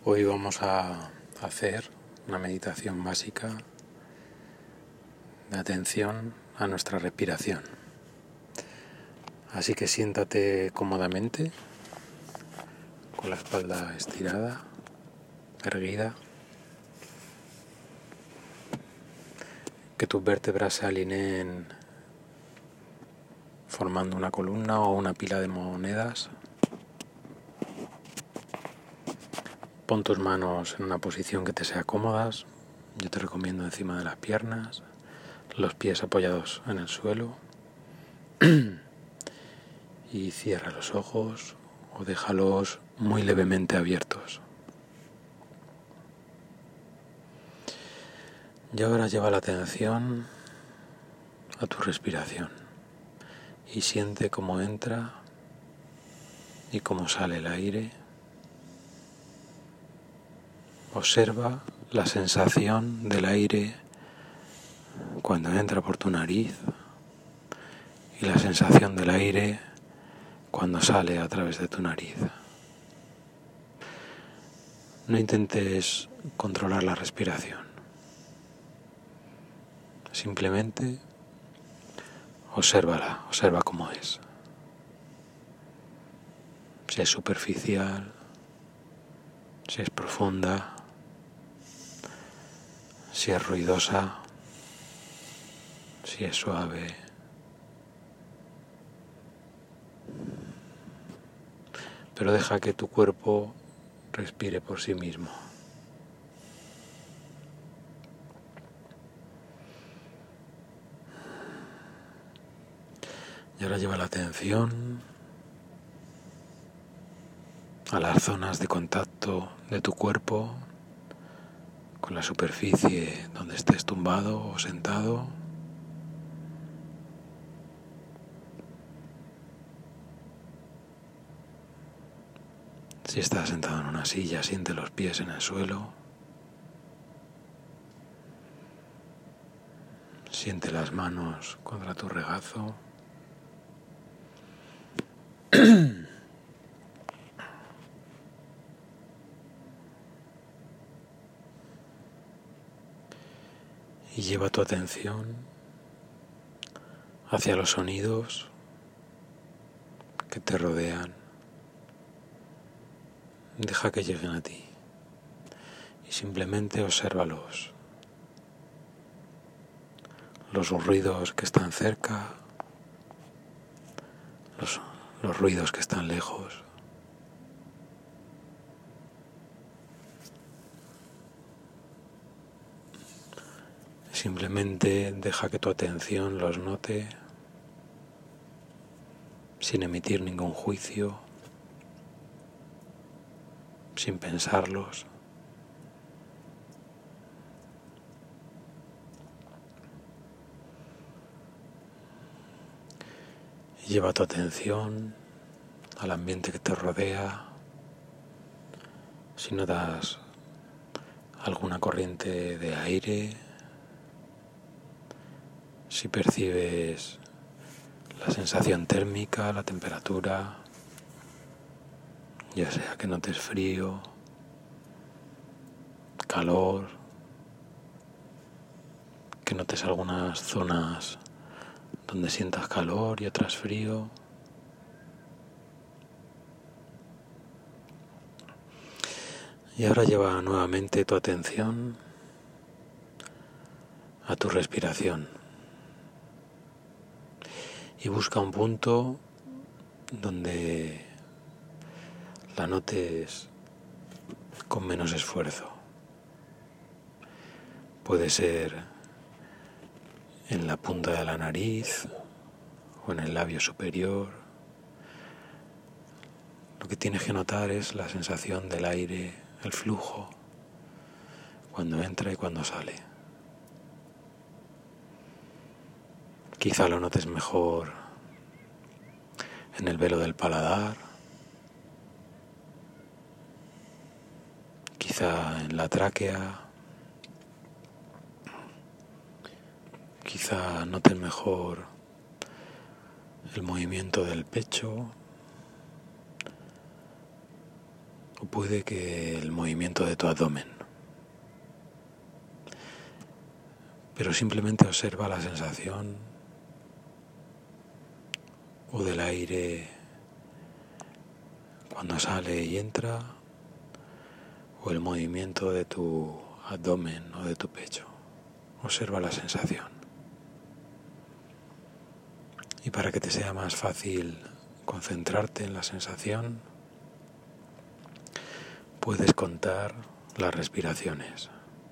Hoy vamos a hacer una meditación básica de atención a nuestra respiración. Así que siéntate cómodamente, con la espalda estirada, erguida, que tus vértebras se alineen formando una columna o una pila de monedas. Pon tus manos en una posición que te sea cómoda. Yo te recomiendo encima de las piernas, los pies apoyados en el suelo. Y cierra los ojos o déjalos muy levemente abiertos. Y ahora lleva la atención a tu respiración y siente cómo entra y cómo sale el aire. Observa la sensación del aire cuando entra por tu nariz y la sensación del aire cuando sale a través de tu nariz. No intentes controlar la respiración. Simplemente obsérvala, observa cómo es. Si es superficial, si es profunda, si es ruidosa, si es suave. Pero deja que tu cuerpo respire por sí mismo. Y ahora lleva la atención a las zonas de contacto de tu cuerpo con la superficie donde estés tumbado o sentado. Si estás sentado en una silla, siente los pies en el suelo. Siente las manos contra tu regazo. Y lleva tu atención hacia los sonidos que te rodean. Deja que lleguen a ti y simplemente obsérvalos. Los ruidos que están cerca, los ruidos que están lejos. Simplemente deja que tu atención los note sin emitir ningún juicio, sin pensarlos. Y lleva tu atención al ambiente que te rodea. Si notas alguna corriente de aire, si percibes la sensación térmica, la temperatura, ya sea que notes frío, calor, que notes algunas zonas donde sientas calor y otras frío. Y ahora lleva nuevamente tu atención a tu respiración y busca un punto donde la notes con menos esfuerzo. Puede ser en la punta de la nariz o en el labio superior. Lo que tienes que notar es la sensación del aire, el flujo, cuando entra y cuando sale. Quizá lo notes mejor en el velo del paladar, quizá en la tráquea, quizá notes mejor el movimiento del pecho o puede que el movimiento de tu abdomen. Pero simplemente observa la sensación o del aire cuando sale y entra, o el movimiento de tu abdomen o de tu pecho. Observa la sensación. Y para que te sea más fácil concentrarte en la sensación, puedes contar las respiraciones.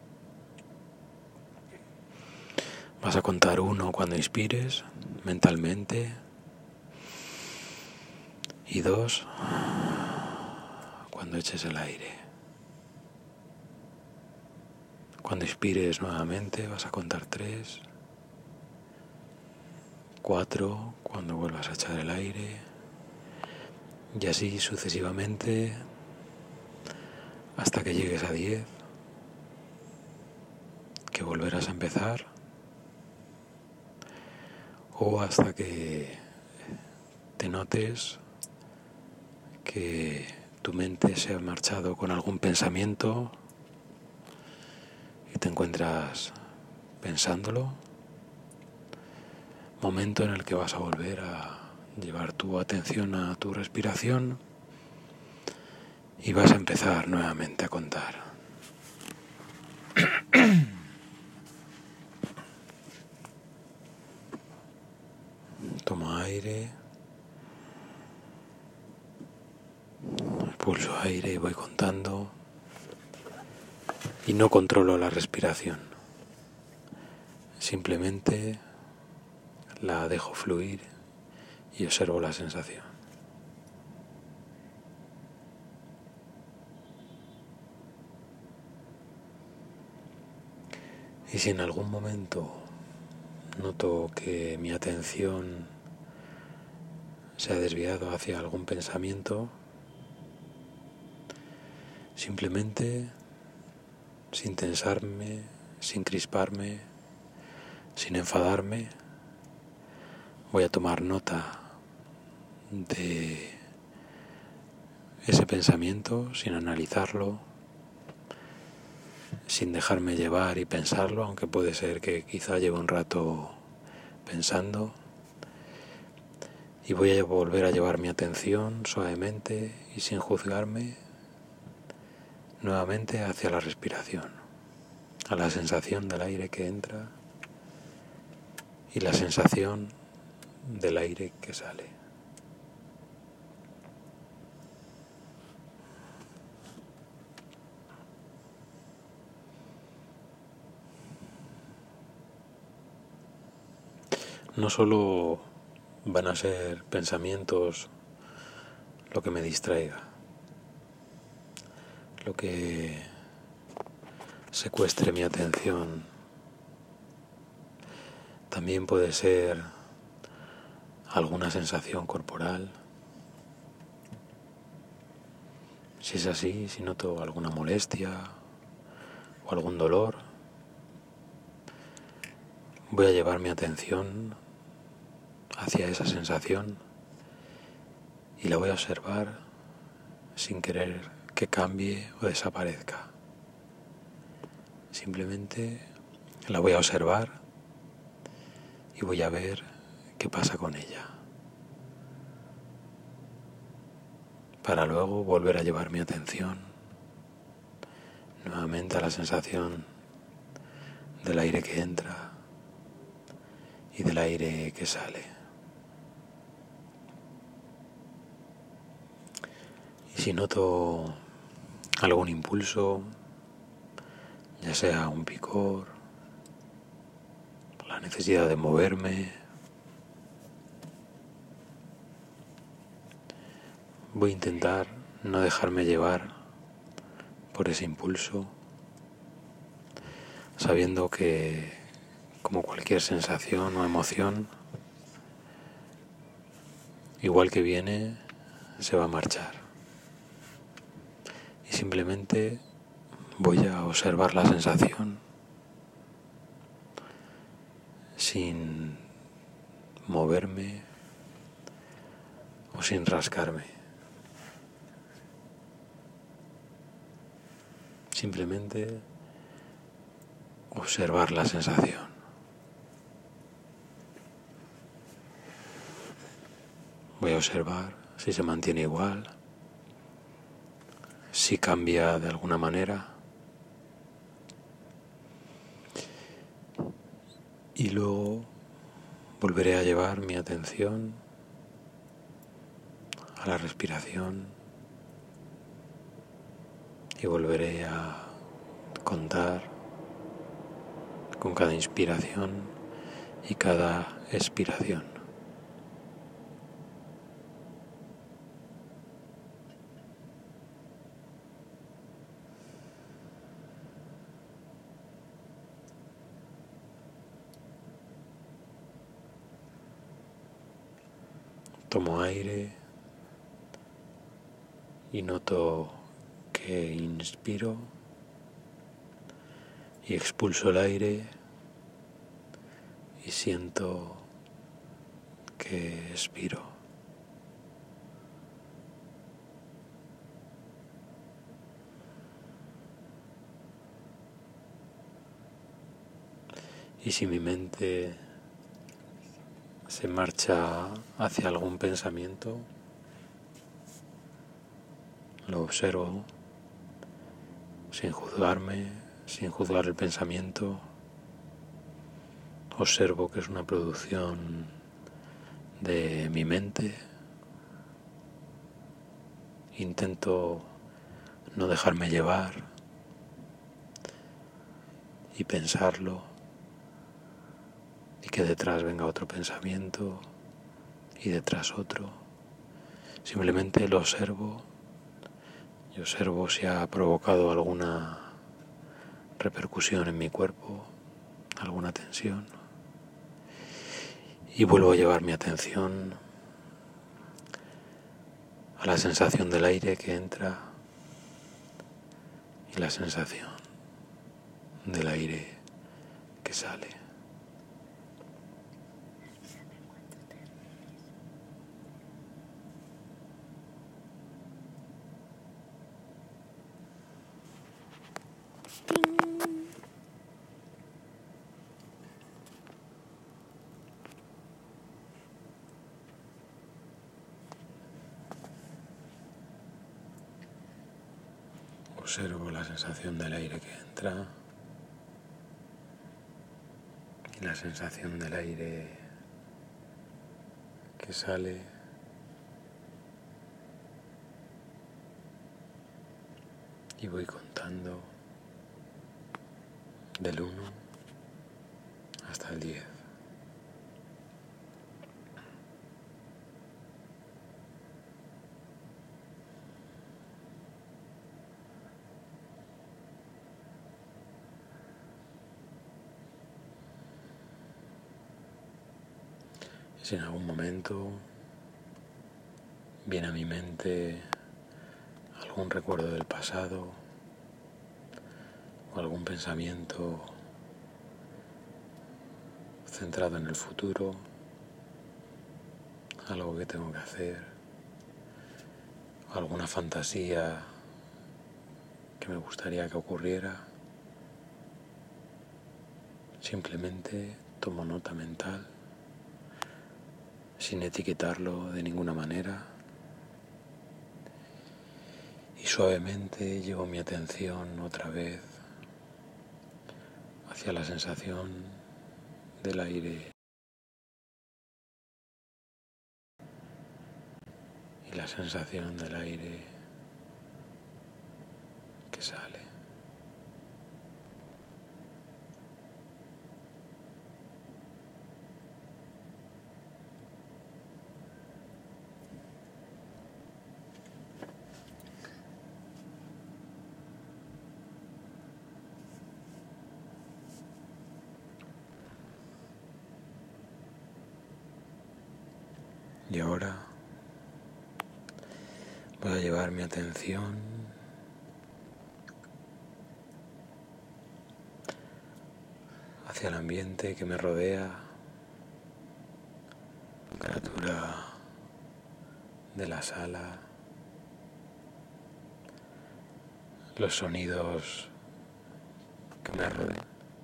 Vas a contar 1 cuando inspires mentalmente y 2 cuando eches el aire. Cuando inspires nuevamente vas a contar 3, 4 cuando vuelvas a echar el aire, y así sucesivamente hasta que llegues a 10, que volverás a empezar, o hasta que te notes que tu mente se ha marchado con algún pensamiento y te encuentras pensándolo. Momento en el que vas a volver a llevar tu atención a tu respiración y vas a empezar nuevamente a contar. Tomo aire, expulso aire y voy contando, y no controlo la respiración, simplemente la dejo fluir y observo la sensación. Y si en algún momento noto que mi atención se ha desviado hacia algún pensamiento, simplemente, sin tensarme, sin crisparme, sin enfadarme, voy a tomar nota de ese pensamiento sin analizarlo, sin dejarme llevar y pensarlo, aunque puede ser que quizá lleve un rato pensando, y voy a volver a llevar mi atención suavemente y sin juzgarme nuevamente hacia la respiración, a la sensación del aire que entra y la sensación del aire que sale. No solo van a ser pensamientos lo que me distraiga, lo que secuestre mi atención. También puede ser alguna sensación corporal. Si es así, si noto alguna molestia o algún dolor, voy a llevar mi atención hacia esa sensación y la voy a observar sin querer que cambie o desaparezca. Simplemente la voy a observar y voy a ver qué pasa con ella, para luego volver a llevar mi atención nuevamente a la sensación del aire que entra y del aire que sale. Y si noto algún impulso, ya sea un picor, la necesidad de moverme, voy a intentar no dejarme llevar por ese impulso, sabiendo que, como cualquier sensación o emoción, igual que viene, se va a marchar. Y simplemente voy a observar la sensación sin moverme o sin rascarme. simplemente observar la sensación. Voy a observar si se mantiene igual, si cambia de alguna manera, y luego volveré a llevar mi atención a la respiración y volveré a contar con cada inspiración y cada expiración. Tomo aire y noto que inspiro y expulso el aire y siento que expiro. Y si mi mente se marcha hacia algún pensamiento, lo observo sin juzgarme, sin juzgar el pensamiento. Observo que es una producción de mi mente. Intento no dejarme llevar y pensarlo, y que detrás venga otro pensamiento y detrás otro. Simplemente lo observo y observo si ha provocado alguna repercusión en mi cuerpo, alguna tensión, y vuelvo a llevar mi atención a la sensación del aire que entra y la sensación del aire que sale. Observo la sensación del aire que entra y la sensación del aire que sale. Y voy contando del 1 hasta el 10. Y si en algún momento viene a mi mente algún recuerdo del pasado o algún pensamiento centrado en el futuro, algo que tengo que hacer, alguna fantasía que me gustaría que ocurriera, simplemente tomo nota mental, sin etiquetarlo de ninguna manera, y suavemente llevo mi atención otra vez hacia la sensación del aire y la sensación del aire que sale. Y ahora voy a llevar mi atención hacia el ambiente que me rodea, la temperatura de la sala, los sonidos que me rodean,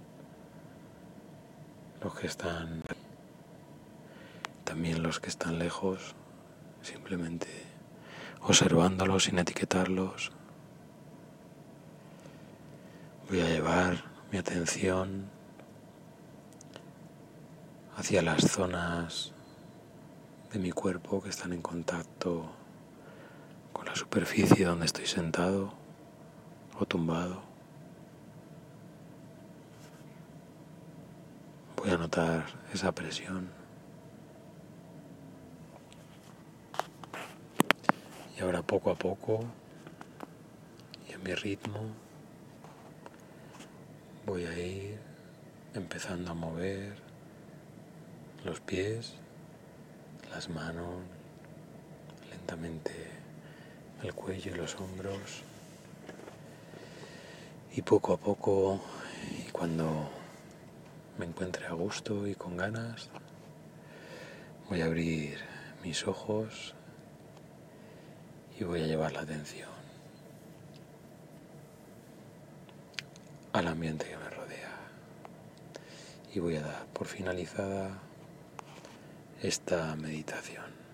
los que están, también los que están lejos, simplemente observándolos sin etiquetarlos. Voy a llevar mi atención hacia las zonas de mi cuerpo que están en contacto con la superficie donde estoy sentado o tumbado. Voy a notar esa presión. Y ahora poco a poco y a mi ritmo voy a ir empezando a mover los pies, las manos, lentamente el cuello y los hombros. Y poco a poco, y cuando me encuentre a gusto y con ganas, voy a abrir mis ojos y voy a llevar la atención al ambiente que me rodea. Y voy a dar por finalizada esta meditación.